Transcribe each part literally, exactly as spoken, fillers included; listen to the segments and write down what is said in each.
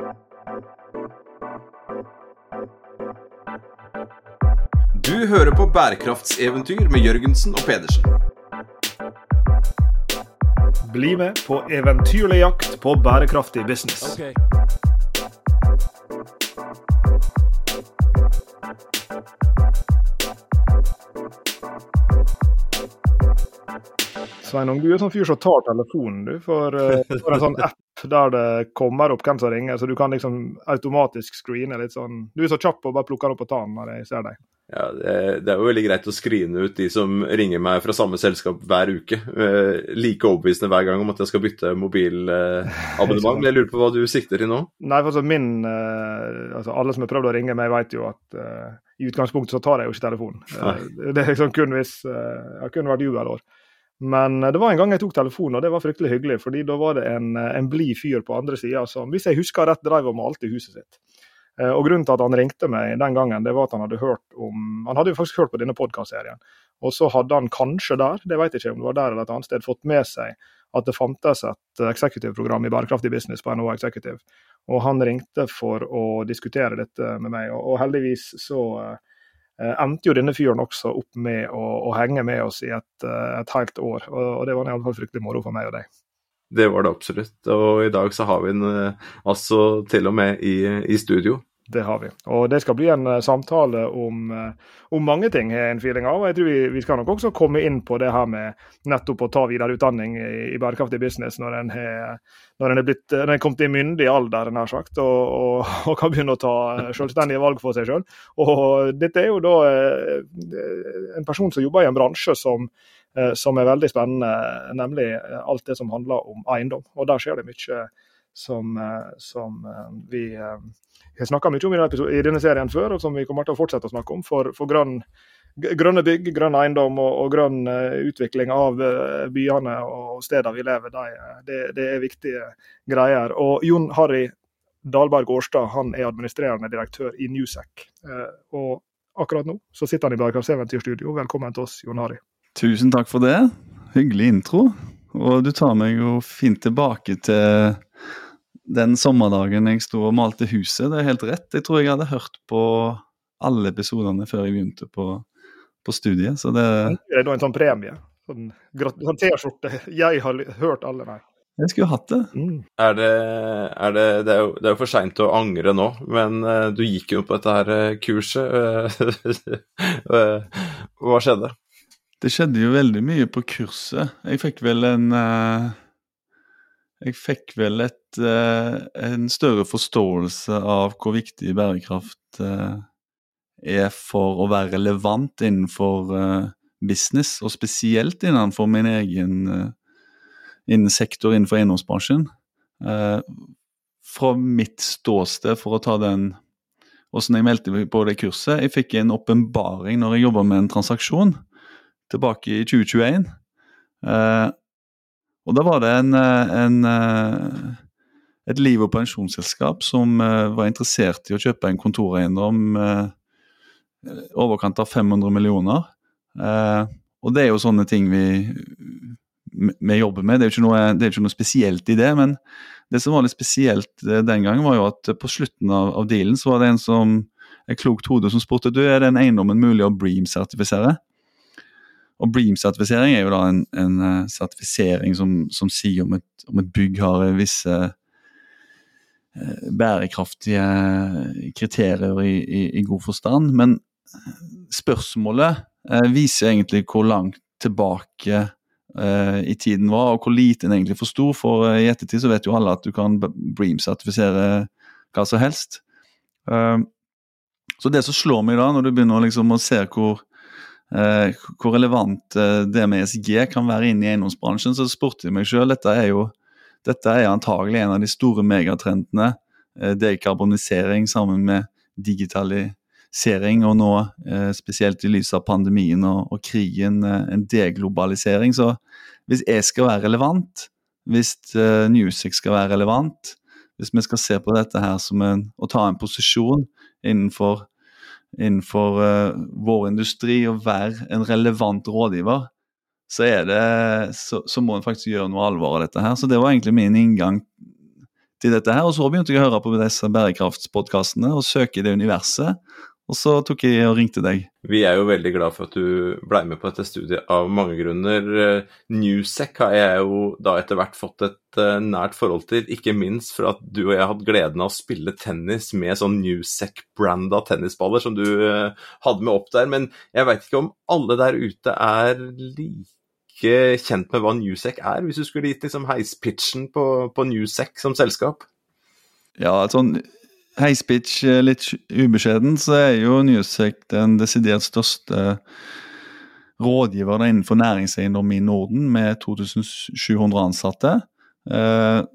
Du hører på bærekraftseventyr med Jørgensen og Pedersen. Bli med på eventyrlig jakt på bærekraftig business. Okay. Sveinung, du er sånn fyr som tar telefonen, du, for, uh, for en sånn app der det kommer opp hvem som ringer, så du kan liksom automatisk screene litt sånn. Du er så kjapp og bare plukker opp på tanen når jeg ser deg. Ja, det, det er jo veldig greit å screene ut de som ringer meg fra samme selskap hver uke. Eh, like overbevisende hver gang om at jeg skal bytte mobilabonnement. Eh, jeg lurer på hva du sikter til nå? Nei, for så min, eh, altså alle som har prøvd å ringe meg vet jo at eh, i utgangspunktet så tar jeg jo ikke telefonen. Eh, det er liksom kun hvis, eh, jeg har kun vært jubelår. Men det var en gang jeg tok telefonen, og det var fryktelig hyggelig, fordi da var det en, en blid fyr på andre siden som, hvis jeg husker rett, drev og malte huset sitt. Og grunnen til at han ringte meg den gangen, det var at han hadde hørt om, han hadde jo faktisk hørt på denne podcastserien, og så hadde han kanskje der, det vet jeg ikke om det var der eller et annet sted, fått med seg at det fantes et executive-program i bærekraftig business på N H O Executive, og han ringte for å diskutere dette med meg, og, og heldigvis så eh, endte jo denne fyren også opp med å, å henge med oss i et, et helt år, og, og det var i alle fall fryktelig moro for meg og deg. Det var det absolutt, og i dag så har vi en altså til og med i, i studio. Det har vi, og det skal bli en uh, samtale om, uh, om mange ting her en feeling av, og jeg tror vi, vi skal nok også komme inn på det her med nettopp å ta videreutdanning i, i bærekraftig business når en er, når en er, blitt, når en er kommet i myndig alder, nær sagt, og, og, og kan begynne å ta selvstendige valg for seg selv. Og dette er jo da uh, en person som jobber i en bransje som som er veldig spennende, nemlig alt det som handler om eiendom. Og der skjer det mye som, som vi har snakket mye om i denne serien før, og som vi kommer til å fortsette å snakke om, for, for grønn, grønne bygg, grønn eiendom og, og grønn utvikling av byene og steder vi lever. Det, det er viktige greier. Og Jon Harry Dahlberg Årstad, han er administrerende direktør i Newsec. Og akkurat nå så sitter han i Bærekraftseventyrstudio. Velkommen til oss, Jon Harry. Tusen takk for det. Hyggelig intro. Og du tar meg jo fint tilbake til den sommerdagen jeg stod og malte huset. Det er helt rett. Jeg tror jeg hadde hørt på alle episoderne før jeg begynte på, på studiet. Så det... det er da en sånn premie. Sånn, sånn T-skjorte. Jeg har hørt alle, nei. Jeg skulle hatt det. Mm. Er det, er det, det, er jo, det er jo for sent å angre nå, men uh, du gikk jo på dette her uh, kurset. uh, hva skjedde? Det skjedde jo veldig mye på kurset. Jeg fikk vel en, uh, jeg fikk vel et, uh, en større forståelse av hvor viktig bærekraft uh, er for å være relevant innenfor uh, business, og spesielt innenfor min egen uh, innen sektor, innenfor eiendomsbransjen. Uh, fra mitt ståsted, for å ta den, hvordan jeg meldte på det kurset, jeg fikk en åpenbaring når jeg jobbet med en transaksjon, tilbake i tjue tjueen. Uh, og da var det en, en, uh, et liv- og pensjonsselskap som uh, var interessert i å kjøpe en kontoreiendom uh, overkant av fem hundre millioner. Uh, og det er jo sånne ting vi, vi jobber med. Det er jo ikke noe, det er ikke noe spesielt i det, men det som var litt spesielt den gangen var jo at på slutten av, av dealen så var det en som, et klokt hode som spurte, du, er den eiendommen mulig å BREEAM-sertifisere? Og BREEAM-sertifisering er jo da en, en uh, sertifisering som, som sier om et, om et bygg har visse uh, bærekraftige kriterier i, i, i god forstand, men spørsmålet uh, viser egentlig hvor langt tilbake uh, i tiden var, og hvor lite en egentlig forstod, for uh, i ettertid så vet jo alle at du kan BREEAM-sertifisere hva som helst. Uh, så det som slår meg da, når du begynner liksom å se hvor Uh, hvor relevant uh, det med E S G kan være inn i eiendomsbransjen, så spurte jeg meg selv, dette er jo dette er antagelig en av de store megatrendene, uh, dekarbonisering sammen med digitalisering, og nå uh, spesielt i lys av pandemien og, og krigen, uh, en deglobalisering. Så hvis jeg skal være relevant, hvis uh, Newsec skal være relevant, hvis vi skal se på dette her som en, å ta en posisjon innenfor innenfor uh, vår industri og være en relevant rådgiver, så, er det, så, så må en faktisk gjøre noe alvor av dette her. Så det var egentlig min inngang midt i dette her, og så begynte jeg å høre på disse bærekraftspodcastene og søke i det universet, og så tok jeg og ringte deg. Vi er jo veldig glad for at du ble med på dette studiet av mange grunner. Newsec har jeg jo da etter hvert fått et nært forhold til, ikke minst for at du og jeg har hatt gleden av å spille tennis med sånn Newsec-branda tennisballer som du hadde med opp der, men jeg vet ikke om alle der ute er like kjent med hva Newsec er, hvis du skulle gitt liksom heispitchen på, på Newsec som selskap. Ja, sånn heispitch litt ubeskjeden, så er jo Newsec den desidert største rådgiver innenfor næringseiendom i Norden med to tusen sju hundre ansatte. Eh,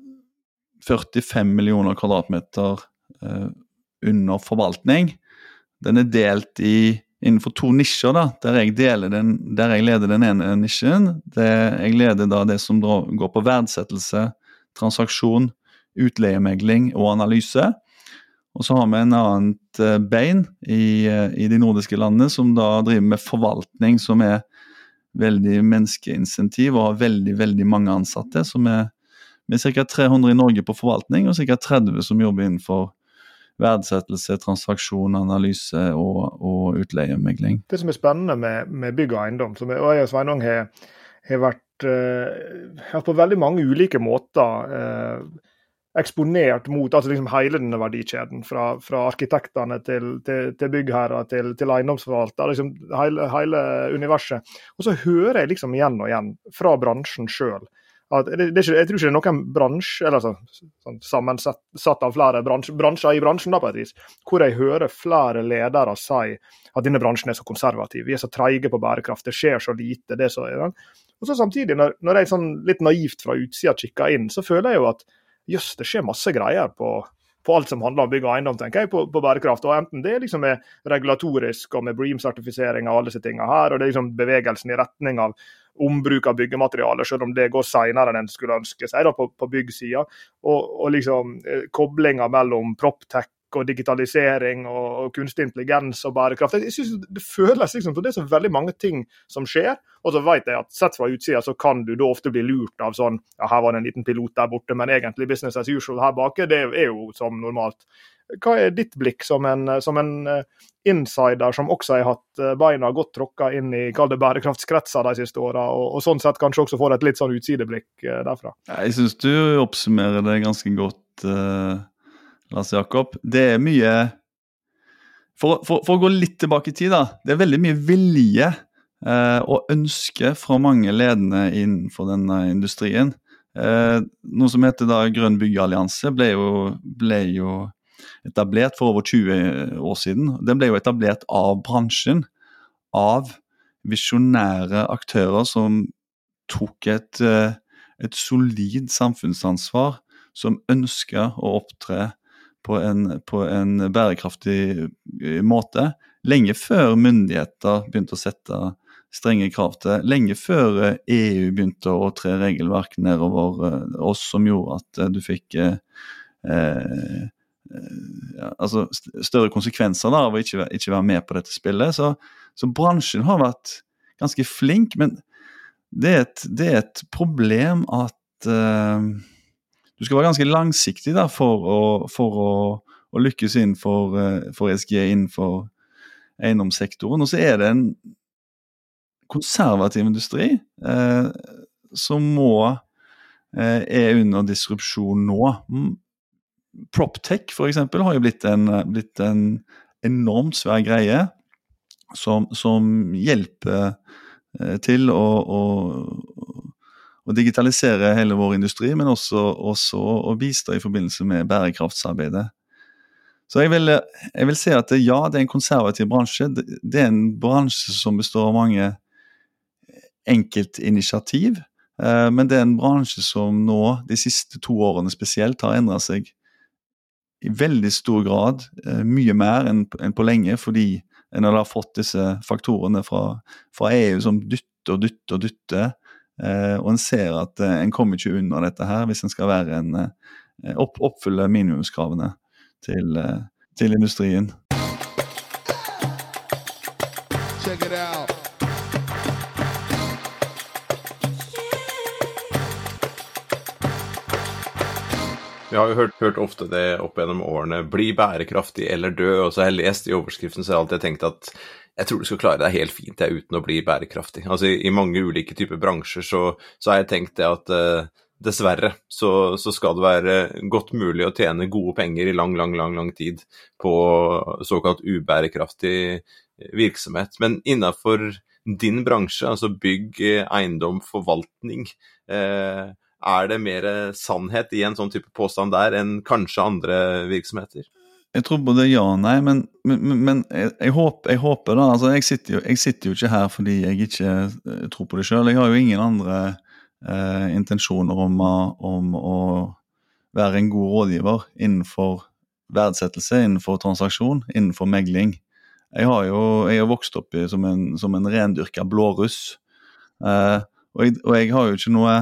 førtifem millioner kvadratmeter eh, under forvaltning. Den er delt i, innenfor to nisjer da, der jeg, deler den, der jeg leder den ene nisjen. Det, jeg leder da det som går på verdsettelse, transaksjon, utleiemegling og analyse. Og så har vi en annet bein i, i de nordiske landene som da driver med forvaltning som er veldig menneskeinsentiv og har veldig, veldig mange ansatte som er med cirka tre hundre i Norge på forvaltning og cirka tretti som jobber innenfor verdsettelse, transaksjon, analyse og, og utleiemegling. Det som er spennende med, med bygg og eiendom, som jeg og jeg og Sveinung har, har vært uh, på veldig mange ulike måter uh, eksponert mot altså liksom hele denne verdikjeden, fra, fra arkitektene til, til, til byggherrer, til, til eiendomsforvalter, liksom hele, hele universet. Og så hører jeg liksom igjen og igjen fra bransjen selv, at det, det er ikke, jeg tror ikke det er noen bransje, eller så, sånn sammensatt av flere bransje, bransjer i bransjen da på et vis, hvor jeg hører flere ledere si at denne bransjen er så konservativ, vi er så treige på bærekraft, det skjer så lite, det så er det. Og så samtidig, når, når jeg sånn litt naivt fra utsida kikker inn, så føler jeg jo at jøss, det skjer masse greier på, på alt som handler om bygg og eiendom, tenker jeg, på, på bærekraft. Og enten det liksom er regulatorisk og med BREEAM-sertifisering og alle disse tingene her, og det er liksom bevegelsen i retning av ombruk av byggematerialer, selv om det går senere enn en skulle ønske seg da, på, på byggsida. Og, og liksom eh, koblinger mellom PropTech og digitalisering og, og kunstig intelligens og bærekraft. Jeg synes det føles liksom som det er så veldig mange ting som skjer, og så vet jeg at sett fra utsida så kan du da ofte bli lurt av sånn, ja her var det en liten pilot der borte, men egentlig business as usual her bak, det er jo som normalt. Hva er ditt blikk som en, som en insider som også har hatt beina godt tråkket inn i kall det bærekraftskretser de siste årene, og, og sånn sett kanskje også får et litt sånn utsideblikk derfra? Jeg synes du oppsummerer det ganske godt, uh... Lars Jakob, det er mye, for, for, for å gå litt tilbake i tid da, det er veldig mye vilje eh, og ønske fra mange ledende innenfor denne industrien. Eh, noe som heter da Grønn Byggallianse ble jo, ble jo etablert for over tjue år siden. Den ble jo etablert av bransjen, av visionære aktører som tok et, et solid samfunnsansvar, som ønsket å opptre På en, på en bærekraftig måte, lenge før myndigheter begynte å sette strenge krav til, lenge før E U begynte å tre regelverk nedover oss som gjorde at du fikk eh, ja, altså større konsekvenser da, av å ikke, ikke være med på dette spillet. Så, så bransjen har vært ganske flink, men det er et, det er et problem at eh, du skal være ganske langsiktig da, for, å, for å, å lykkes innenfor for E S G innenfor eiendomssektoren. Og så er det en konservativ industri eh, som må, eh, er under disrupsjon nå. PropTech for eksempel har jo blitt en, blitt en enormt svær greie som, som hjelper eh, til å, å å digitalisere hele vår industri, men også, også å bistå i forbindelse med bærekraftsarbeidet. Så jeg vil, jeg vil si at det, ja, det er en konservativ bransje. Det, det er en bransje som består av mange enkeltinitiativ, eh, men det er en bransje som nå, de siste to årene spesielt, har endret seg i veldig stor grad, eh, mye mer enn, enn på lenge, fordi en har fått disse faktorene fra, fra E U som dytter og dytter og dytter, Uh, og en ser at uh, en kommer ikke unna dette her hvis en skal være en, uh, opp, oppfylle minimumskravene til, uh, til industrien. Check it out. Vi har jo hørt, hørt ofte det opp gjennom årene, bli bærekraftig eller dø, og så har jeg lest i overskriften, så har jeg alltid tenkt at jeg tror du skal klare deg helt fint jeg, uten å bli bærekraftig. Altså i, i mange ulike typer bransjer så, så har jeg tenkt det at uh, dessverre så, så skal det være godt mulig å tjene gode penger i lang, lang, lang, lang tid på såkalt ubærekraftig virksomhet. Men innenfor din bransje, altså bygg, eiendom, forvaltning, uh, er det mer sannhet i en sånn type påstand der enn kanskje andre virksomheter? Jeg tror både ja og nei, men, men, men jeg, jeg, håper, jeg håper da, altså jeg sitter, jo, jeg sitter jo ikke her fordi jeg ikke tror på det selv. Jeg har jo ingen andre eh, intensjoner om, om å være en god rådgiver innenfor verdsettelse, innenfor transaksjon, innenfor megling. Jeg har jo jeg har vokst opp i, som, en, som en rendyrket blåruss, eh, og, jeg, og jeg har jo ikke noe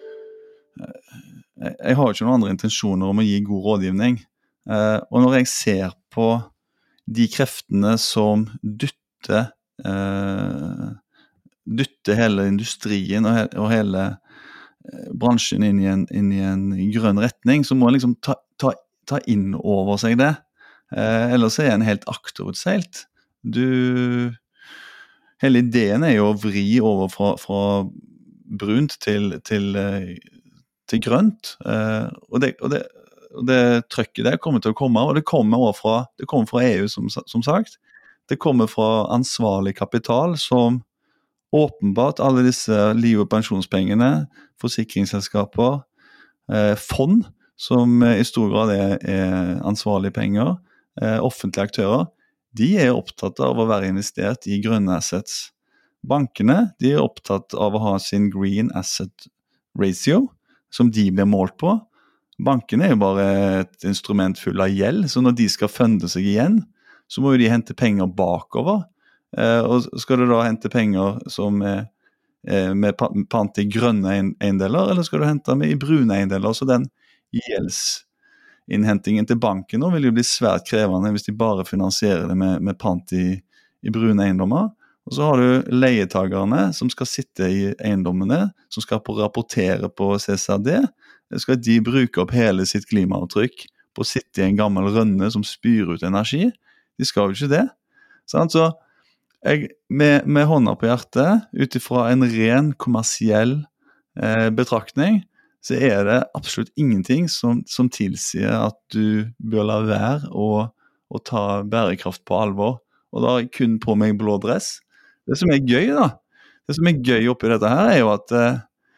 jeg har jo ikke noen andre intensjoner om å gi god rådgivning. Uh, og når jeg ser på de kreftene som dytter, uh, dytter hele industrien og, he og hele uh, bransjen inn i, en, inn i en grønn retning, så må jeg liksom ta, ta, ta inn over seg det. Uh, ellers er en helt akterutseilt. Du, hele ideen er jo å vri over fra, fra brunt til, til uh, til grønt, uh, og, det, og, det, og det trøkket der kommer til å komme, og det kommer også fra, det kommer fra E U som, som sagt. Det kommer fra ansvarlig kapital som åpenbart alle disse liv- og pensjonspengene, forsikringsselskaper, uh, fond som i stor grad er, er ansvarlige penger, uh, offentlige aktører, de er opptatt av å være investert i grønne assets. Bankene, de er opptatt av å ha sin green asset ratio, som de blir målt på. Bankene er jo bare et instrument full av gjeld, så når de skal funde seg igjen, så må jo de hente penger bakover. Eh, og skal du da hente penger som er, eh, med pant i grønne eiendeler, eller skal du hente med i brune eiendeler? Så den gjeldsinnhentingen til banken nå vil jo bli svært krevende hvis de bare finansierer det med, med pant i, i brune eiendommer. Og så har du leietagerne som skal sitte i eiendommene, som skal rapportere på C S R D. Det skal de bruke opp hele sitt klimaavtrykk på å sitte i en gammel rønne som spyr ut energi. De skal jo ikke det. Sånn, så jeg, med, med hånda på hjertet, utifra en ren kommersiell eh, betraktning, så er det absolutt ingenting som, som tilsier at du bør la være å, å ta bærekraft på alvor. Og da har jeg kun på meg blå dress. Det som er gøy da, det som er gøy oppi dette her er jo at eh,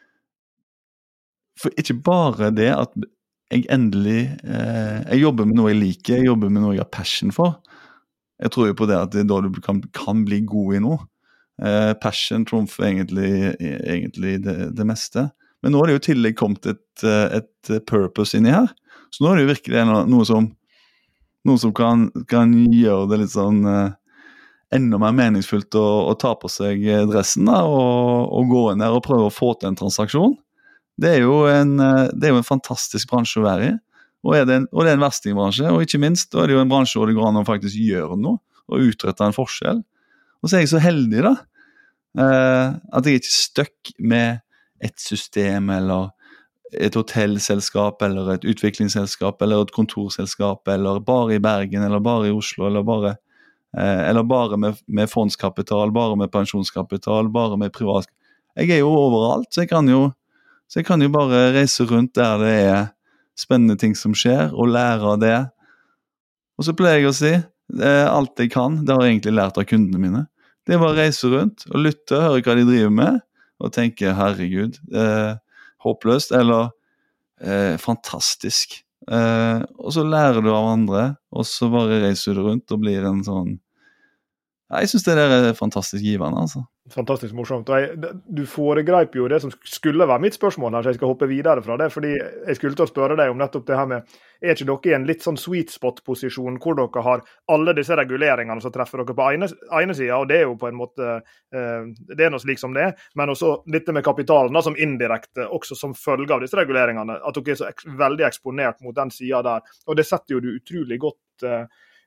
for ikke bare det at jeg endelig, eh, jeg jobber med noe jeg liker, jeg jobber med noe jeg har passion for. Jeg tror jo på det at det er da du kan, kan bli god i noe. Eh, passion trumfer egentlig, egentlig det, det meste. Men nå er det jo tillegg kommet et, et purpose inni her. Så nå er det jo virkelig noe, noe som, noe som kan, kan gjøre det litt sånn... Eh, enda mer meningsfullt å, å ta på seg dressen da, og, og gå inn der og prøve å få til en transaksjon. Det er jo en, det er jo en fantastisk bransje å være i, og, er det en, og det er en verstingbransje, og ikke minst da er det jo en bransje hvor det går an å faktisk gjøre noe, og utrette en forskjell. Og så er jeg så heldig da, eh, at jeg ikke er støkk med et system, eller et hotellselskap, eller et utviklingsselskap, eller et kontorselskap, eller bare i Bergen, eller bare i Oslo, eller bare eller bare med, med fondskapital, bare med pensjonskapital, bare med privat. Jeg er jo overalt, så jeg kan jo, så jeg kan jo bare reise rundt der det er spennende ting som skjer, og lære av det. Og så pleier jeg å si, alt jeg kan, det har jeg egentlig lært av kundene mine. Det er bare å reise rundt og lytte, høre hva de driver med, og tenke, herregud, eh, håpløst, eller eh, fantastisk. Uh, og så lærer du av andre, og så bare reiser du rundt og blir en sånn... Ja, jeg synes det der er fantastisk givende, altså. Fantastisk morsomt. Og jeg, du foregreip jo det som skulle være mitt spørsmål her, så jeg skal hoppe videre fra det, fordi jeg skulle til å spørre deg om nettopp det her med, er ikke dere i en litt sånn sweet spot-posisjon, hvor dere har alle disse reguleringene som treffer dere på ene, ene siden, og det er jo på en måte, eh, det er noe slik som det er, men også dette med kapitalen da, som indirekte, også som følge av disse reguleringene, at dere er så ek veldig eksponert mot den siden der, og det setter jo du utrolig godt eh,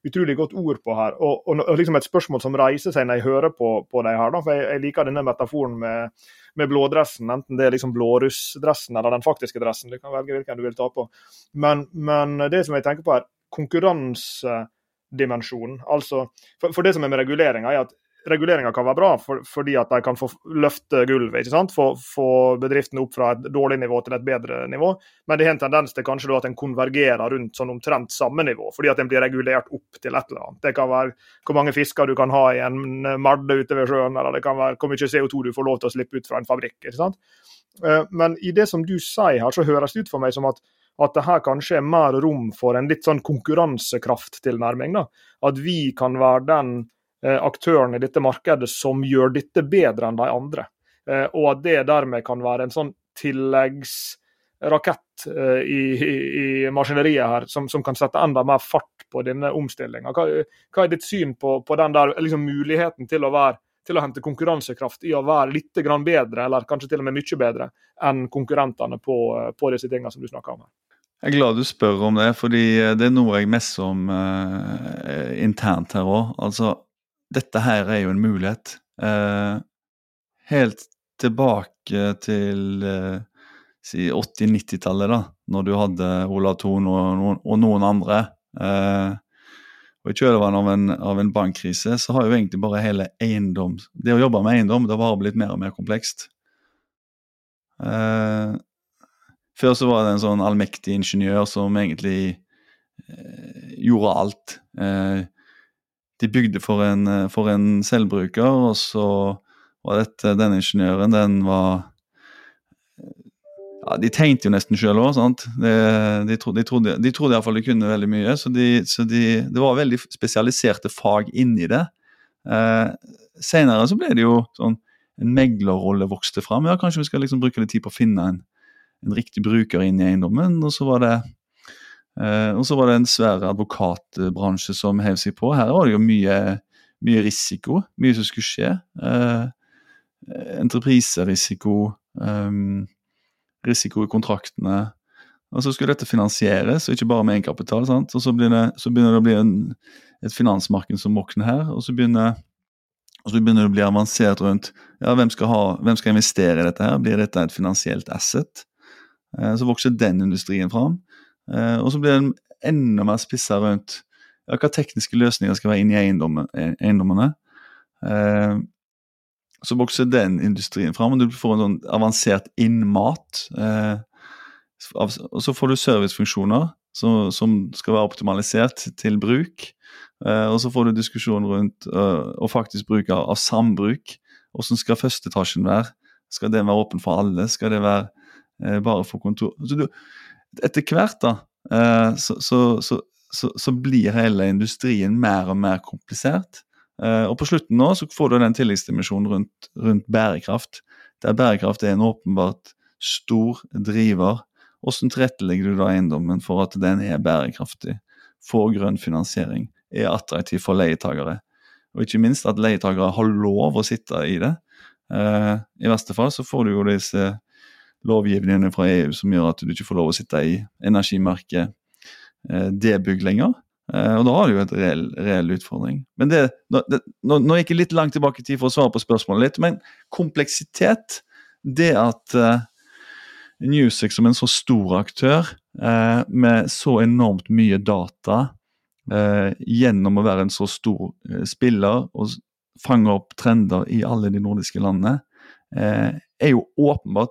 utrolig godt ord på her, og, og, og liksom et spørsmål som reiser seg når jeg hører på, på deg her, da, for jeg, jeg liker denne metaforen med, med blådressen, enten det er liksom blårussdressen eller den faktiske dressen, du kan velge hvilken du vil ta på. Men, men det som jeg tenker på er konkurransedimensjonen, altså, for, for det som er med reguleringen er at reguleringer kan være bra for, fordi at de kan få løfte gulvet, ikke sant? Få, få bedriftene opp fra et dårlig nivå til et bedre nivå, men det har en tendens til kanskje da at en konvergerer rundt sånn omtrent samme nivå, fordi at den blir regulert opp til et eller annet. Det kan være hvor mange fisker du kan ha i en marde ute ved sjøen, eller det kan være hvor mye C O to du får lov til å slippe ut fra en fabrikk, ikke sant? Men i det som du sier her, så høres det ut for meg som at at det her kanskje er mer rom for en litt sånn konkurransekrafttilnærming, da. At vi kan være den aktøren i dette markedet som gjør dette bedre enn de andre. Og at det dermed kan være en sånn tilleggsrakett i, i, i maskineriet her, som, som kan sette enda mer fart på denne omstillingen. Hva, hva er ditt syn på, på den der liksom, muligheten til å, være, til å hente konkurransekraft i å være litt grann bedre, eller kanskje til og med mye bedre, enn konkurrentene på, på disse tingene som du snakker om her? Jeg er glad du spør om det, fordi det er noe jeg messer om uh, internt her også. Altså, dette her er jo en mulighet. Eh, helt tilbake til eh, si åtti-nittitallet da, når du hadde Olav Thon og, og noen andre. Eh, og i kjølvannet av en, av en bankkrise så har jo egentlig bare hele eiendom, det å jobbe med eiendom, det har bare blitt mer og mer komplekst. Eh, før så var det en sånn allmektig ingeniør som egentlig eh, gjorde alt. Eh, De bygde for en, for en selvbruker, og så var dette, den ingeniøren, den var, ja, de tegnte jo nesten selv også, sant? De, de, trodde, de, trodde, de trodde i hvert fall de kunne veldig mye, så, de, så de, det var veldig spesialiserte fag inni det. Eh, senere så ble det jo sånn, en meglerrolle vokste frem, ja, kanskje vi skal liksom bruke litt tid på å finne en, en riktig bruker inn i eiendommen, og så var det Uh, og så var det en svær advokatbransje som hev seg på. Her var det jo mye, mye risiko, mye som skulle skje. Uh, entrepriserisiko, um, risiko i kontraktene. Og så skulle dette finansieres, og ikke bare med egenkapital, sant? Og så, det, så begynner det å bli en, et finansmarked som våkner her, og så begynner, og så begynner det å bli avansert rundt, ja, hvem skal, ha, hvem skal investere i dette her? Blir dette et finansielt asset? Uh, så vokser den industrien fram. Uh, og så blir det enda mer spisset rundt ja, hva tekniske løsninger skal være inne i eiendommene. eiendommene. Uh, så vokser den industrien frem, og du får en sånn avansert innmat. Uh, av, og så får du servicefunksjoner som, som skal være optimalisert til bruk. Uh, og så får du diskusjon rundt uh, og faktisk bruk av, av sambruk. Hvordan skal første etasjen være? Skal den være åpen for alle? Skal det være uh, bare for kontor? Så du etter hvert da, så, så, så, så, så blir hele industrien mer og mer komplisert. Og på slutten nå så får du den tilleggsdimensjonen rundt, rundt bærekraft. Der bærekraft er en åpenbart stor driver. Hvordan tilrettelegger du da eiendommen for at den er bærekraftig? Får grønn finansiering? Er attraktiv for leietagere? Og ikke minst at leietagere har lov å sitte i det. I verste fall så får du jo disse lovgivningene fra E U som gjør at du ikke får lov å sitte i energimerket eh, det-bygg lenger. Eh, og da har du jo et reell, reell utfordring. Men det, det, nå, nå gikk jeg litt langt tilbake i tid for å svare på spørsmålet litt, men kompleksitet, det at eh, Newsec som en så stor aktør, eh, med så enormt mye data, eh, gjennom å være en så stor eh, spiller og fange opp trender i alle de nordiske landene, eh, er jo åpenbart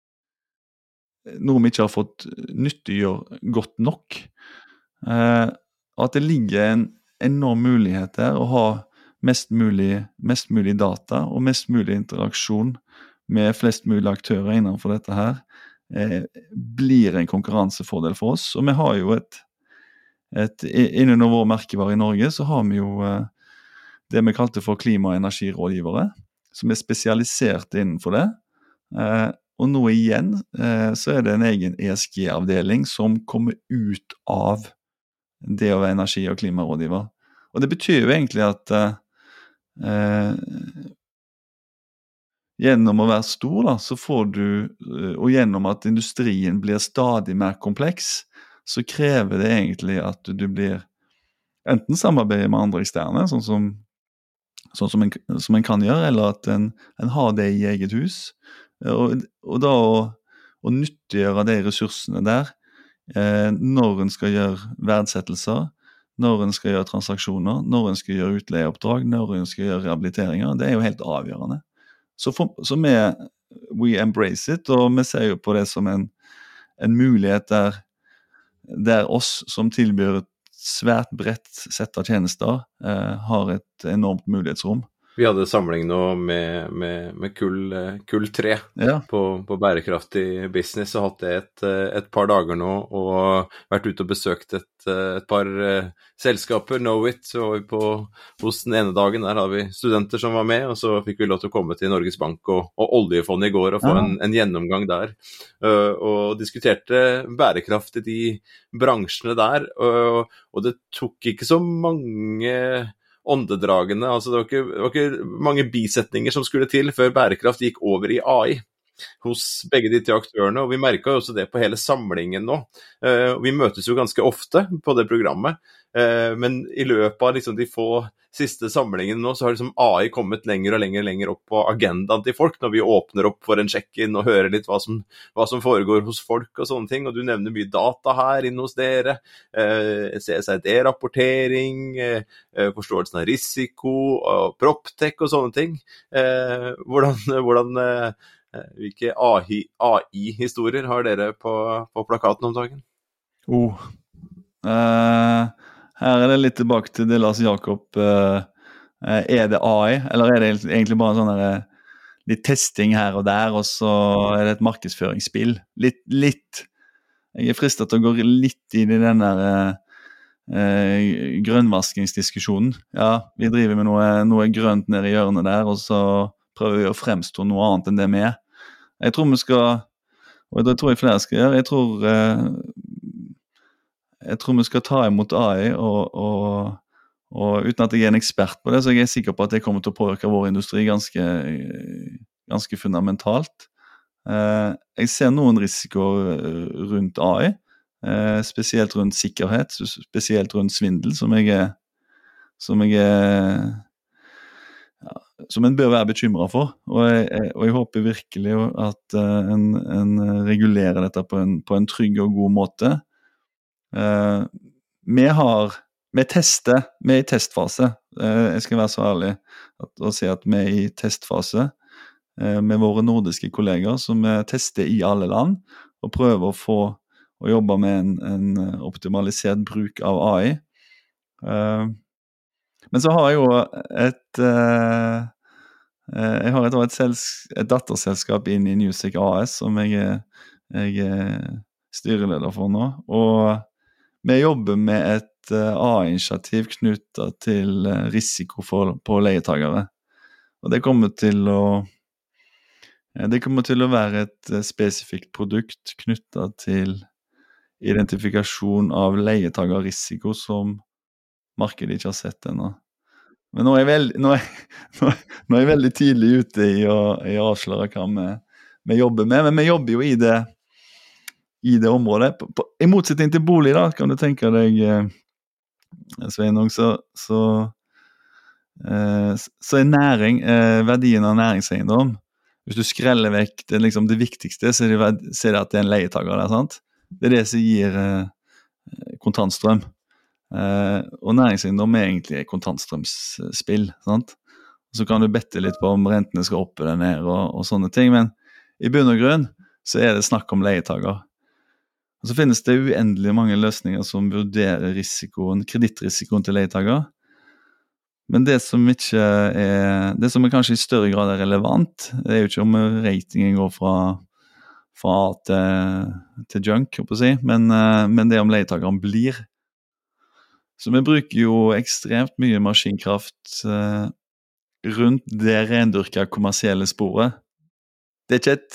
noe vi ikke har fått nyttiggjøre godt nok. Eh, at det ligger en enorm mulighet der å ha mest mulig, mest mulig data og mest mulig interaksjon med flest mulig aktører innenfor dette her, eh, blir en konkurransefordel for oss. Og vi har jo et, et innen vår merkevare i Norge så har vi jo eh, det vi kalte for klima- og energirådgivere, som er spesialisert innenfor det. Eh, Og nå igjen eh, så er det en egen E S G-avdeling som kommer ut av det å være energi- og klimarådgiver. Og det betyr jo egentlig at eh, gjennom å være stor da, så får du, og gjennom at industrien blir stadig mer kompleks, så krever det egentlig at du blir enten samarbeide med andre eksterne, sånn som, sånn som, en, som en kan gjøre, eller at en, en har det i eget hus. Og, og da å, å nyttiggjøre de ressursene der, eh, når en skal gjøre verdsettelser, når en skal gjøre transaksjoner, når en skal gjøre utleieoppdrag, når en skal gjøre rehabiliteringer, det er jo helt avgjørende. Så, for, så vi, we embrace it, og vi ser jo på det som en, en mulighet der, der oss som tilbyr et svært bredt sett av tjenester eh, har et enormt mulighetsrom. Vi hadde samling nå med, med, med kull, kull tre ja. på, på bærekraftig business, og hatt det et, et par dager nå, og vært ute og besøkt et, et par uh, selskaper, Knowit, så var vi på, hos den ene dagen, der har vi studenter som var med, og så fikk vi lov til å komme til Norges Bank og, og oljefondet i går, og få ja. en, en gjennomgang der, uh, og diskuterte bærekraft i de bransjene der, og, og det tok ikke så mange åndedragende, altså det var, ikke, det var ikke mange bisetninger som skulle til før bærekraft gikk over i A I hos begge de tre aktørene, og vi merket jo også det på hele samlingen nå. Uh, vi møtes jo ganske ofte på det programmet, uh, men i løpet av liksom, de få siste samlingene nå, så har liksom A I kommet lenger og lenger, lenger opp på agendaen til folk, når vi åpner opp for en check-in og hører litt hva som, hva som foregår hos folk og sånne ting, og du nevner mye data her inne hos dere, uh, C S R D-rapportering, uh, forståelsen av risiko, og PropTech og sånne ting. Uh, hvordan, hvordan uh, hvilke A I-historier har dere på, på plakaten om dagen? Oh. Uh, her er det litt tilbake til det Lars Jakob. Uh, er det A I, eller er det egentlig bare sånn der, litt testing her og der, og så er det et markedsføringsspill? Litt, litt. Jeg er fristet til å gå litt inn i den der uh, grønnvaskingsdiskusjonen. Ja, vi driver med noe, noe grønt nede i hjørnet der, og så prøver vi å fremstå noe annet enn det vi er. Jeg tror vi skal, og det tror jeg flere skal gjøre, jeg tror, eh, jeg tror vi skal ta imot A I, og, og, og uten at jeg er en ekspert på det, så er jeg sikker på at det kommer til å påvirke vår industri ganske, ganske fundamentalt. Eh, jeg ser noen risikoer rundt A I, eh, spesielt rundt sikkerhet, spesielt rundt svindel, som jeg er, som jeg er Ja, som en bør være bekymret for, og jeg, og jeg håper virkelig at uh, en, en regulerer dette på en, på en trygg og god måte. Uh, vi har, vi tester, vi er i testfase. Uh, jeg skal være så ærlig at, å si at vi er i testfase uh, med våre nordiske kolleger, som vi tester i alle land, og prøver å få å jobbe med en, en optimalisert bruk av A I. Uh, Men så har jeg jo et, uh, jeg har et, et, sels, et datterselskap inn i Newsec A S som jeg, jeg er styreleder for nå. Og vi jobber med et uh, A I-initiativ knyttet til uh, risiko for, på leietagere. Og det kommer til å, det kommer til å være et uh, spesifikt produkt knyttet til identifikasjon av leietagerrisiko som markedet ikke har sett ennå. Men nå er, jeg veld, nå, er, nå er jeg veldig tidlig ute i å, i å avsløre hva vi, vi jobber med, men vi jobber jo i det, i det området. På, på, I motsetning til bolig da, kan du tenke deg, eh, Sveinung, så, så, eh, så er næring, eh, verdien av næringseiendom. Hvis du skreller vekk det, liksom, det viktigste, så er det, så er det at det er en leietager der, sant? Det er det som gir eh, kontantstrøm. Uh, og næringseiendom er egentlig kontantstrømsspill, sant? Så kan du bette litt på om rentene skal opp eller ned og, og sånne ting, men i bunn og grunn så er det snakk om leietager. Og så finnes det uendelig mange løsninger som vurderer risikoen, kredittrisikoen til leietager, men det som ikke er, det som er kanskje i større grad er relevant, det er jo ikke om ratingen går fra, fra A til, til junk, håper jeg å si, men, uh, men det er om leietageren blir. Så vi bruker jo ekstremt mye maskinkraft eh, rundt det rendyrka kommersielle sporet. Det er ikke et,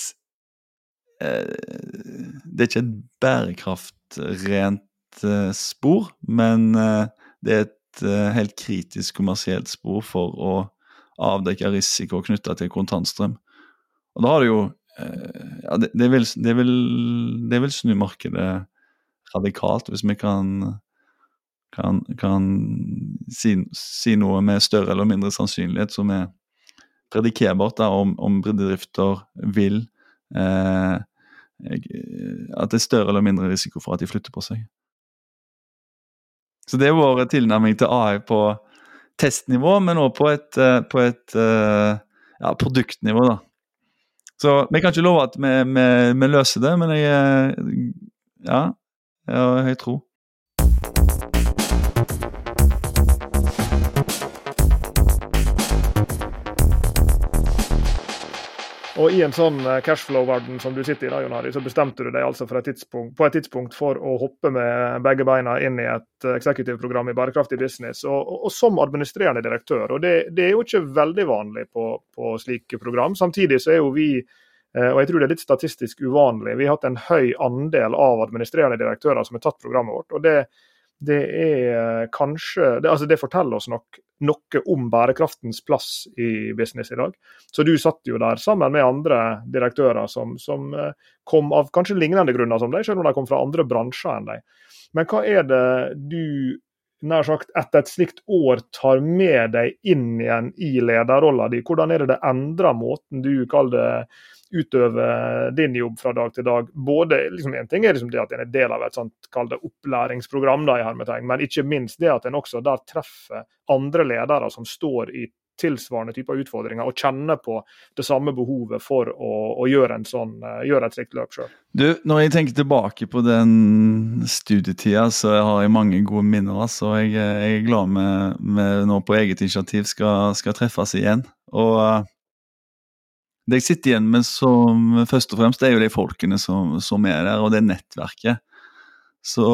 eh, det er ikke et bærekraftrent eh, spor, men eh, det er et eh, helt kritisk kommersielt spor for å avdekke risiko knyttet til kontantstrøm. Og da har det jo, eh, ja, det, det, vil, det, vil, det vil snu markedet radikalt hvis vi kan kan, kan si, si noe med større eller mindre sannsynlighet som er predikerbart da, om, om bedrifter vil eh, at det er større eller mindre risiko for at de flytter på seg. Så det er vår tilnærming til A I på testnivå, men også på et, på et ja, produktnivå da. Så vi kan ikke love at vi, vi, vi løser det, men jeg, ja, jeg, jeg tror. Og i en sånn cashflow-verden som du sitter i da, Jon Harry, så bestemte du deg altså for et tidspunkt, på et tidspunkt for å hoppe med begge beina inn i et executive-program i bærekraftig business, og, og, og som administrerende direktør. Og det, det er jo ikke veldig vanlig på, på slike program. Samtidig så er jo vi, og jeg tror det er litt statistisk uvanlig, vi har hatt en høy andel av administrerende direktører som har tatt programmet vårt, og det det er kanskje, det, altså det forteller oss nok noe om bærekraftens plass i business i dag. Så du satt jo der sammen med andre direktører som, som kom av kanskje lignende grunner som deg, selv om de kom fra andre bransjer enn deg. Men hva er det du, nær sagt, etter et slikt år tar med deg inn igjen i lederrollen din? Hvordan er det det endrer måten du kaller det utøve din jobb fra dag til dag? Både, liksom, en ting er liksom det at en er del av et sånt, kall det opplæringsprogram da, i hermetegn, men ikke minst det at en også der treffer andre ledere som står i tilsvarende typer utfordringer og kjenner på det samme behovet for å, å gjøre, en sånn, gjøre et slikt løp selv. Du, når jeg tenker tilbake på den studietida, så har jeg mange gode minner, så jeg, jeg er glad med, med nå på eget initiativ skal, skal treffes igjen. Og det jeg sitter igjen med som først og fremst, det er jo de folkene som, som er der, og det nettverket. Så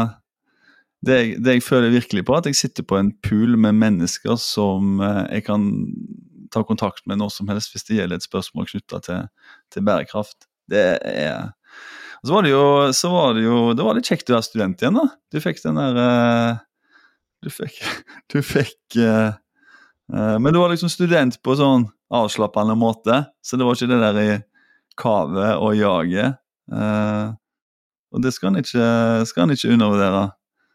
det jeg, det jeg føler virkelig på, at jeg sitter på en pool med mennesker som jeg kan ta kontakt med når som helst hvis det gjelder et spørsmål knyttet til, til bærekraft. Det er... Og så var det jo, så var det jo, det var litt kjekt å være student igjen da. Du fikk den der... Du fikk... Du fikk men du var liksom student på sånn avslappende måte, så det var ikke det der i kave og jage. Uh, og det skal han ikke, skal han ikke undervurdere.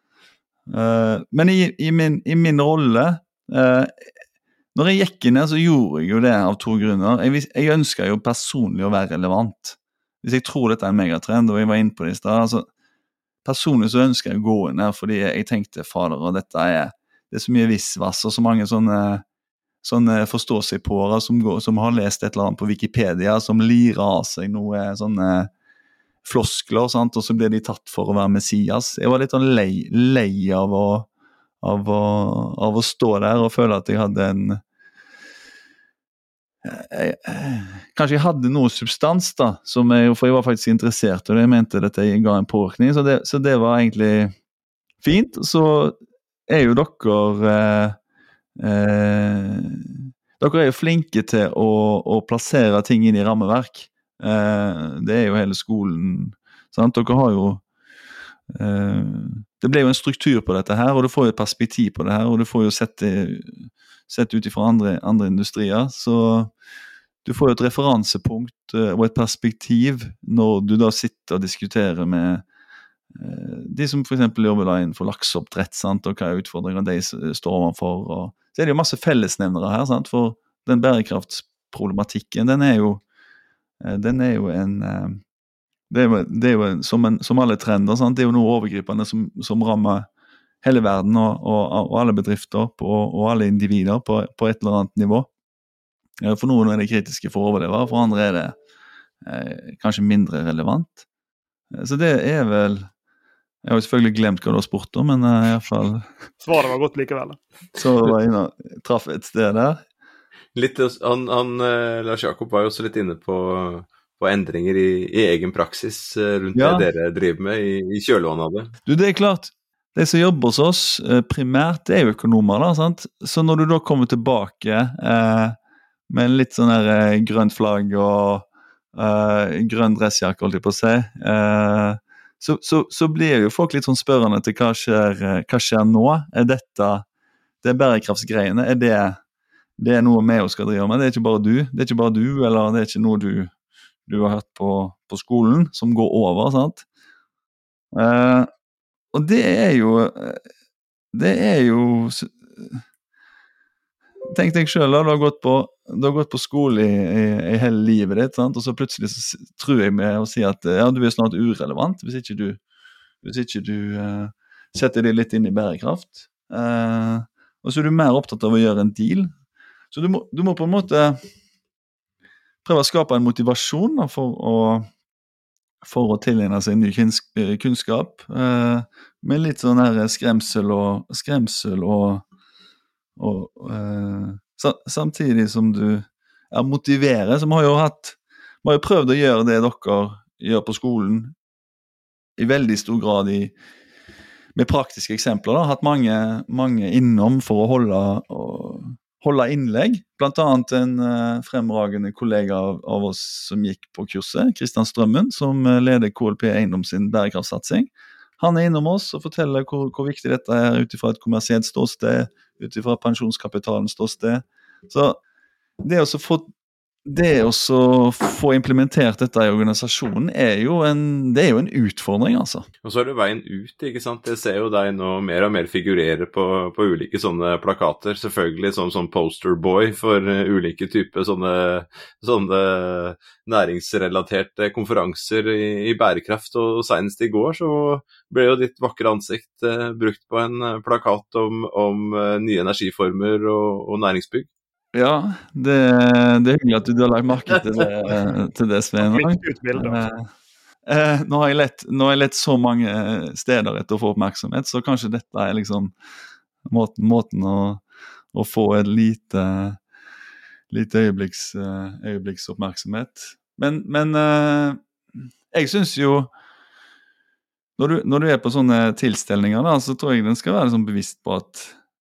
Uh, men i, i, min, i min rolle, uh, når jeg gikk inn her, så gjorde jeg jo det av to grunner. Jeg, jeg ønsker jo personlig å være relevant. Hvis jeg tror dette er en megatrend, og jeg var inne på det i sted, altså, personlig så ønsker jeg å gå inn her, fordi jeg tenkte, fader, og dette er, det er så mye vissvass, og så mange sånne sånne forstå-seg-påere som, som har lest et eller annet på Wikipedia, som lirer av seg noe sånne floskler, sant? Og så blir de tatt for å være messias. Jeg var litt sånn lei, lei av, å, av, å, av å stå der og føle at jeg hadde en... Jeg, kanskje jeg hadde noe substans da, som jeg, for jeg var faktisk interessert, og jeg mente at jeg ga en påvirkning, så det, så det var egentlig fint. Så er jo dere... Eh, Eh, dere er jo flinke til å, å plassere ting inn i rammeverk. Eh, det er jo hele skolen, sant? Dere har jo eh, det ble jo en struktur på dette her, og du får jo et perspektiv på det her, og du får jo sett, sett ut ifra andre, andre industrier, så du får jo et referansepunkt og et perspektiv når du da sitter og diskuterer med de som for eksempel jobber da innenfor lakseoppdrett, sant, og hva er utfordringer de står overfor, og så er det jo masse fellesnevnere her, sant, for den bærekraftsproblematikken, den er jo, den er jo en, det er jo, det er jo en, som, en, som alle trender, sant, det er jo noe overgripende som, som rammer hele verden og, og, og alle bedrifter på, og alle individer på, på et eller annet nivå. For noen er det kritiske for å overleve, for andre er det eh, kanskje mindre relevant. Så det er vel... Jeg har jo selvfølgelig glemt hva du har spurt om, men uh, i hvert fall... Svaret var godt likevel. Så var jeg inne og traff et sted der. Litt, han, han, Lars Jakob var jo også litt inne på, på endringer i, i egen praksis rundt ja. Det dere driver med i, i kjølvannet av det. Du, det er klart. De som jobber hos oss primært, det er jo økonomer da, sant? Så når du da kommer tilbake eh, med en litt sånn her eh, grønt flagg og eh, grønn dressjakke, holdt jeg på å si, eh, Så, så, så blir jo folk litt sånn spørrende til hva skjer, hva skjer nå? Er dette, det er bærekraftsgreiene, er det, det er noe vi også skal drive med? Det er ikke bare du, det er ikke bare du, eller det er ikke noe du, du har hørt på, på skolen som går over, sant? Eh, og det er jo, det er jo Tenk deg selv da, du har gått på, du har gått på skole i, i, i hele livet ditt, sant? Og så plutselig så tror jeg med å si at ja, du er snart urelevant hvis ikke du, hvis ikke du uh, setter deg litt inn i bærekraft. Uh, og så er du mer opptatt av å gjøre en deal. Så du må, du må på en måte prøve å skape en motivasjon da, for å for å tilegne seg ny kunnskap, uh, med litt sånn her skremsel og skremsel og og uh, samtidig som du er motiverer, så vi har jo hatt vi har jo prøvd å gjøre det dere gjør på skolen i veldig stor grad i, med praktiske eksempler da, hatt mange, mange innom for å holde, og, holde innlegg, blant annet en uh, fremragende kollega av, av oss som gikk på kurset, Kristian Strømmen, som uh, leder K L P Eiendom sin bærekraftsatsing. Han er innom oss og forteller hvor, hvor viktig dette er utifra et kommersielt ståsted, utifra pensjonskapitalen ståsted. Så det å få, det å få implementert dette i organisasjonen er jo en, det er jo en utfordring, altså. Og så er det veien ut, ikke sant? Jeg ser jo deg nå mer og mer figurere på, på ulike sånne plakater, selvfølgelig som, som posterboy for uh, ulike typer sånne, sånne næringsrelaterte konferanser i, i bærekraft, og senest i går så ble jo ditt vakre ansikt uh, brukt på en uh, plakat om, om uh, nye energiformer og, og næringsbygg. Ja, det, det er hyggelig at du har lagt merke til det, til det Svein. Eh, eh, nå har jeg lett, nå har jeg lett så mange steder etter å få oppmerksomhet, så kanskje dette er liksom måten, måten å, å få et lite, lite øyeblikks, øyeblikks oppmerksomhet. Men, men eh, jeg synes jo, når du, når du er på sånne tilstelninger da, så tror jeg den skal være sånn bevisst på at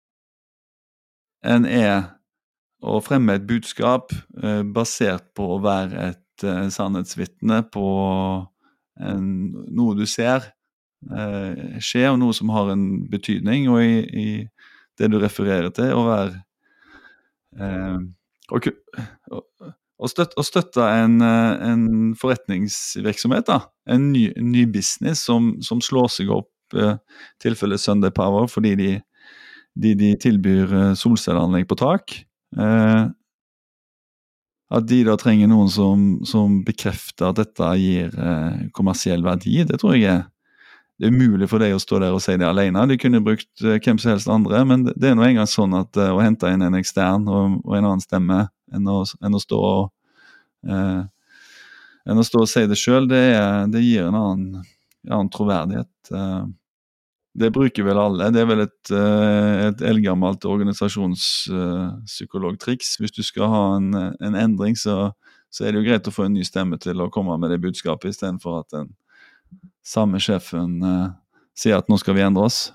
en er å fremme et budskap eh, basert på å være et eh, sannhetsvitne på en, noe du ser eh, skje, og noe som har en betydning, og i, i det du refererer til, å være eh, og, og, støtte, og støtte en, en forretningsvirksomhet, da. En ny, en ny business som, som slår seg opp eh, tilfelle Sunday Power, fordi de, de, de tilbyr solcelleanlegg på tak. Uh, at de da trenger noen som, som bekrefter at dette gir uh, kommersiell verdi, det tror jeg er, det er umulig for deg å stå der og si det alene. De kunne brukt uh, hvem som helst andre, men det, det er nå engang sånn at uh, å hente inn en ekstern og, og en annen stemme enn å, enn å stå og uh, enn å stå og si det selv, det, er, det gir en annen, en annen troverdighet. Uh, Det bruker vel alle. Det er vel et, et eldgammelt organisasjonspsykologtriks. Hvis du skal ha en, en endring, så, så er det jo greit å få en ny stemme til å komme med det budskapet, i stedet for at den samme sjefen uh, sier at nå skal vi endre oss.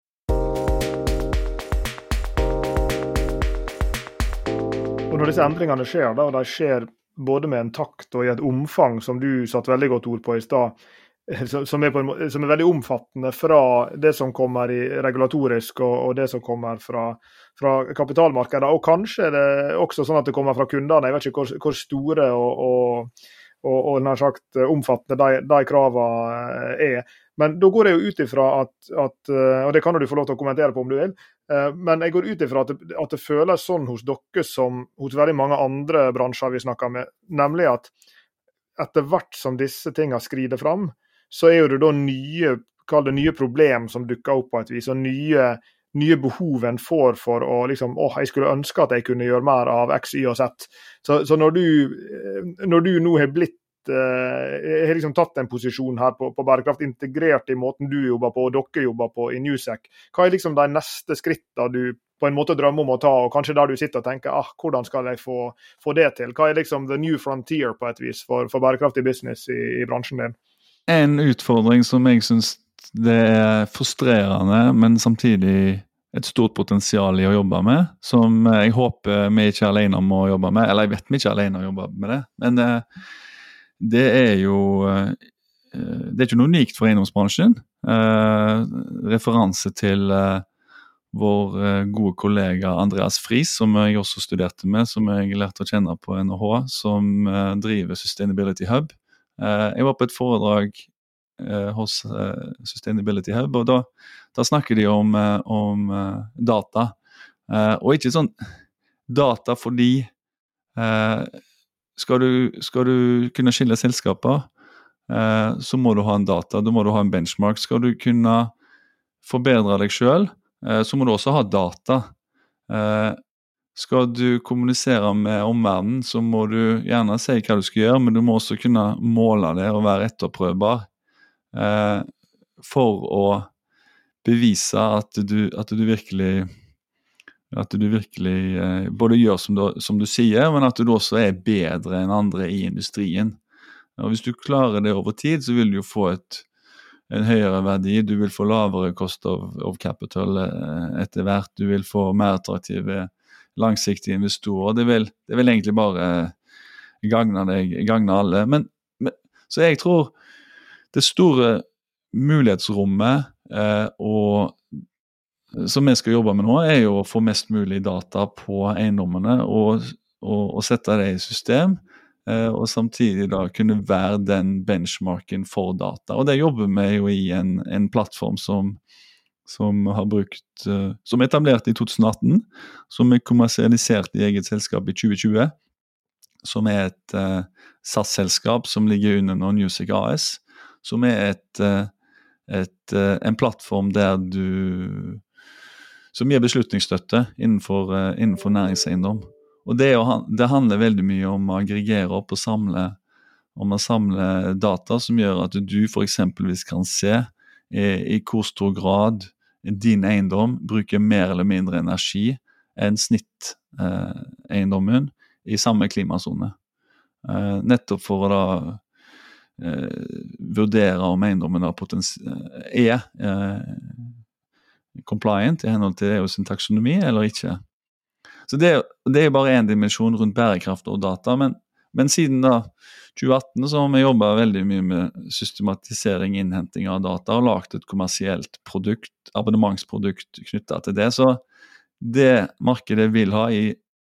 Og når disse endringene skjer, da, og de skjer både med en takt og i et omfang som du satt veldig godt ord på i stad, Som er, på en, som er veldig omfattende fra det som kommer i regulatorisk og, og det som kommer fra, fra kapitalmarkedet, og kanskje er det også sånn at det kommer fra kundene. Jeg vet ikke hvor, hvor store og, og, og, og nær sagt omfattende de, de kravene er. Men da går jeg jo ut ifra at, at, og det kan du få lov til å kommentere på om du vil, men jeg går ut ifra at det, at det føles sånn hos dere som hos veldig mange andre bransjer vi snakker med, nemlig at etter hvert som disse tingene skrider fram, så er jo det da nye, kall det nye problem som dukker opp på et vis, og nye, nye behov en får for å liksom, åh, jeg skulle ønske at jeg kunne gjøre mer av X, Y og Z. Så, så når, du, når du nå har blitt, eh, har liksom tatt en posisjon her på, på bærekraft, integrert i måten du jobber på, og dere jobber på i Newsec, hva er liksom de neste skrittene du på en måte drømmer om å ta, og kanskje der du sitter og tenker, ah, hvordan skal jeg få, få det til? Hva er liksom the new frontier på et vis for, for bærekraftig business i, i bransjen din? En utfordring som jeg synes det er frustrerende, men samtidig et stort potensial i å jobbe med, som jeg håper vi ikke er alene om å jobbe med, eller jeg vet vi ikke er alene å jobbe med det, men det er jo, det er ikke noe unikt for eiendomsbransjen. Referanse til vår gode kollega Andreas Friis, som jeg også studerte med, som jeg lærte å kjenne på N H H, som driver Sustainability Hub. Jeg var på et foredrag eh, hos eh, Sustainability Hub, og da, da snakker de om, eh, om eh, data. Eh, og ikke sånn data fordi eh, skal, du, skal du kunne skille selskaper, eh, så må du ha en data, da må du ha en benchmark. Skal du kunne forbedre deg selv, eh, så må du også ha data. Eh, skal du kommunisere med omverdenen, så må du gjerne si hva du skal gjøre, men du må også kunne måle det og være etterprøvbar eh, for å bevise at du, at du virkelig at du virkelig eh, både gjør som du, som du sier, men at du også er bedre enn andre i industrien. Og hvis du klarer det over tid, så vil du jo få et, en høyere verdi, du vil få lavere kost of, of capital eh, etter hvert, du vil få mer attraktive langsiktige investorer, det vil, det vil egentlig bare gagne deg, gagne alle. Men, men, så jeg tror det store mulighetsrommet eh, og som vi skal jobbe med nå, er jo å få mest mulig data på eiendommene og, og, og sette det i system, eh, og samtidig da kunne være den benchmarken for data. Og det jobber vi jo i en, en plattform som, som har brukt, uh, som er etablert i tjue atten, som er kommersialisert i eget selskap i tjue tjue, som er et uh, SAS-selskap som ligger under Non-Music A S, som er et, uh, et, uh, en plattform der du som gir beslutningsstøtte innenfor, uh, innenfor næringseiendom. Og det, å, det handler veldig mye om å aggregere opp og samle, om å samle data som gjør at du for eksempelvis kan se i, i hvor stor grad din eiendom bruker mer eller mindre energi enn snitt uh, eiendommen i samme klimasone. Uh, nettopp for å da uh, vurdere om eiendommen er, potens- er uh, compliant i henhold til E U sin taksonomi eller ikke. Så det, det er bare en dimensjon rundt bærekraft og data, men, men siden da tjue atten så har vi jobbet veldig mye med systematisering, innhenting av data og lagt et kommersielt produkt, abonnementsprodukt knyttet til det. Så det markedet vil ha i,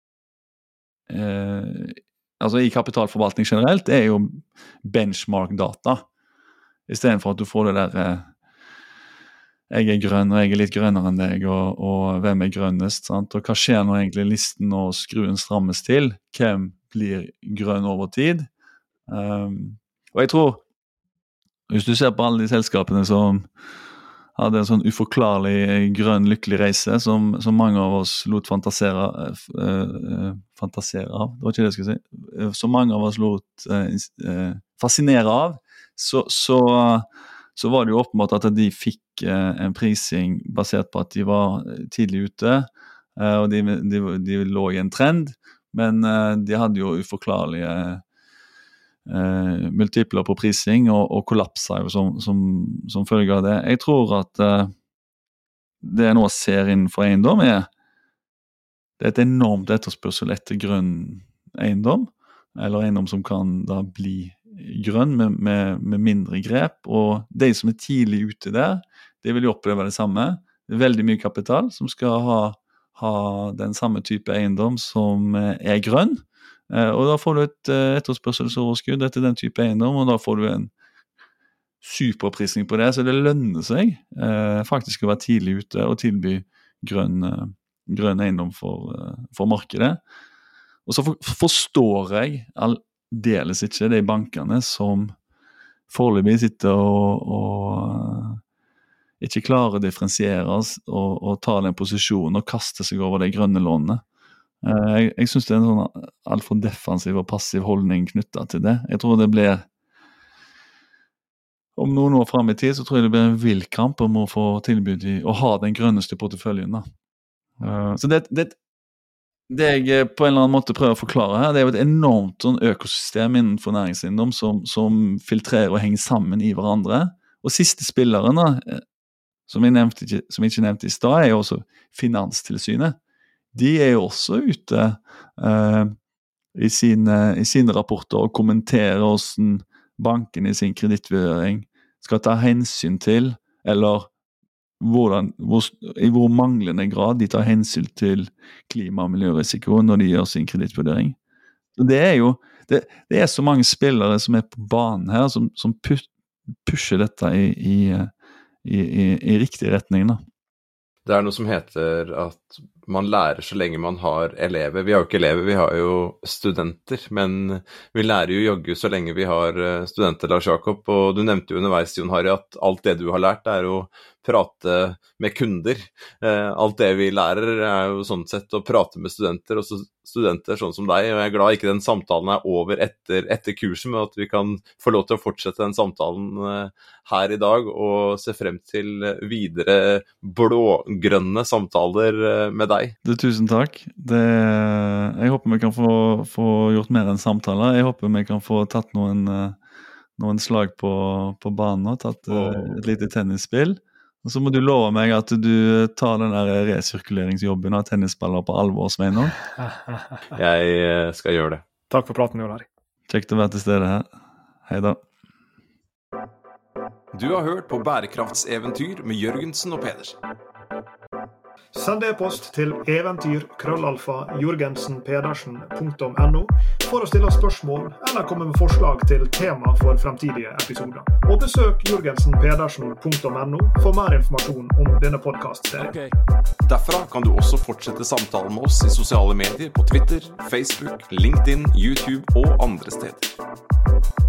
eh, altså i kapitalforvaltning generelt, er jo benchmark-data. I stedet for at du får det der eh, jeg er grønn, og jeg er litt grønnere enn deg, og, og hvem er grønnest, sant? Og hva skjer når egentlig listen og skruen strammes til? Hvem blir grønn over tid? Um, og jeg tror, hvis du ser på alle de selskapene som hadde en sånn uforklarlig grønn, lykkelig reise, som, som mange av oss lot fantasere, uh, fantasere av, det var ikke det jeg skulle si, som mange av oss lot uh, uh, fascinere av, så, så, så var det jo åpenbart at de fikk en prising basert på at de var tidlig ute, og de, de, de lå i en trend, men de hadde jo uforklarlige uh, multipler på prising, og, og kollapset jo som, som, som følge av det. Jeg tror at uh, det jeg nå ser innenfor eiendom er, det er et enormt etterspørsel etter grønn eiendom, eller eiendom som kan da bli grønn med, med, med mindre grep, og de som er tidlig ute der, de vil jo oppleve det samme. Det er veldig mye kapital som skal ha, ha den samme type eiendom som er grønn, og da får du et etterspørselsoverskudd etter den type eiendom, og da får du en superprisning på det, så det lønner seg eh, faktisk å være tidlig ute og tilby grønn, grønn eiendom for, for markedet. Og så for, forstår jeg aldeles ikke de bankene som foreløpig sitter og, og ikke klarer å differensiere oss og, og ta den posisjonen og kaste seg over de grønne lånene. Jeg, jeg synes det er en sånn alt for defensiv og passiv holdning knyttet til det. Jeg tror det blir, om noen år frem i tid, så tror jeg det blir en vill kamp om å få tilbud i å ha den grønneste porteføljen. Da. Så det, det, det jeg på en eller annen måte prøver å forklare her, det er jo et enormt sånn økosystem innenfor næringseiendom som, som filtrerer og henger sammen i hverandre. Og siste spilleren da, som jeg, nevnte, som jeg ikke nevnte i sted, er jo også Finanstilsynet. De er jo også ute uh, i, sine, i sine rapporter og kommenterer hvordan banken i sin kredittvurdering skal ta hensyn til, eller hvordan, hvor, i hvor manglende grad de tar hensyn til klima- og miljørisiko når de gjør sin kredittvurdering. Så det er jo, det, det er så mange spillere som er på banen her, som, som putt, pushe dette i, i, i, i, i riktig retning da. Det er noe som heter at man lærer så lenge man har elever. Vi har jo ikke elever, vi har jo studenter, men vi lærer jo jogge så lenge vi har studenter, Lars Jakob. Og du nevnte jo underveis, Jon Harry, at alt det du har lært er å prate med kunder. Alt det vi lærer er jo sånn sett å prate med studenter, også studenter sånn som deg. Og jeg er glad ikke den samtalen er over etter, etter kurset, men at vi kan få lov til å fortsette den samtalen her i dag, og se frem til videre blå-grønne samtaler med deg. Du, tusen takk. Det, jeg håper vi kan få, få gjort mer enn samtaler. Jeg håper vi kan få tatt noen, noen slag på, på banen og tatt oh. et lite tennisspill. Og så må du love meg at du tar den der resirkuleringsjobben av tennisballer på alvor, Svein. Jeg skal gjøre det. Takk for praten, Jon Harry. Kjekt å være til stede her. Hei da. Du har hørt på Bærekraftseventyr med Jørgensen og Pedersen. Send e-post til eventyr krøllalfa jorgensen pedersen punktum no for å stille spørsmål eller komme med forslag til tema for fremtidige episoder. Og besøk jorgensen pedersen punktum no for mer informasjon om denne podcastserien. Okay. Derfra kan du også fortsette samtalen med oss i sosiale medier på Twitter, Facebook, LinkedIn, YouTube og andre steder.